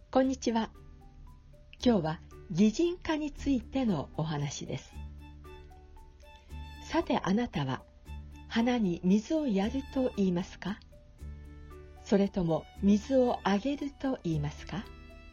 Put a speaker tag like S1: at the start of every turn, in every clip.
S1: こんにちは。今日は擬人化についてのお話です。さてあなたは花に水をやると言いますか？それとも水をあげると言いますか？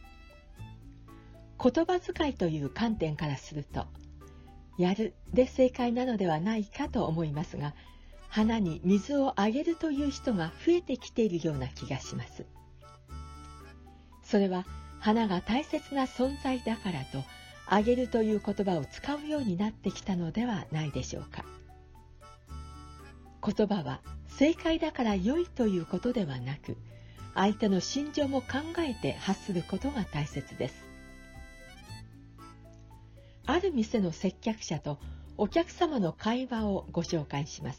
S1: 言葉遣いという観点からすると、やるで正解なのではないかと思いますが、花に水をあげるという人が増えてきているような気がします。それは花が大切な存在だからと、あげるという言葉を使うようになってきたのではないでしょうか。言葉は正解だから良いということではなく、相手の心情も考えて発することが大切です。ある店の接客者とお客様の会話をご紹介します。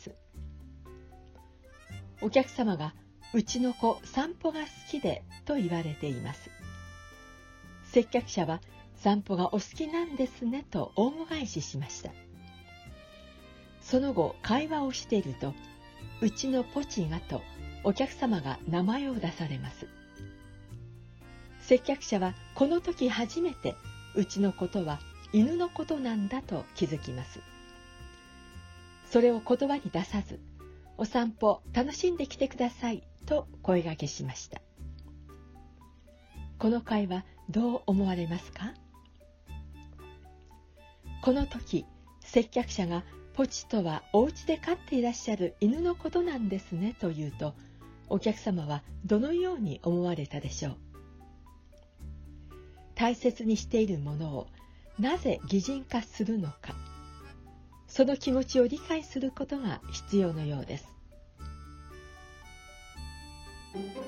S1: お客様が、うちの子散歩が好きでと言われています。接客者は、散歩がお好きなんですねと大も返ししました。その後会話をしていると、うちのポチがとお客様が名前を出されます。接客者はこの時初めて、うちのことは犬のことなんだと気づきます。それを言葉に出さず、お散歩楽しんできてくださいと声掛けしました。この会話どう思われますか？この時、接客者がポチとはお家で飼っていらっしゃる犬のことなんですねと言うと、お客様はどのように思われたでしょう。大切にしているものをなぜ擬人化するのか、その気持ちを理解することが必要のようです。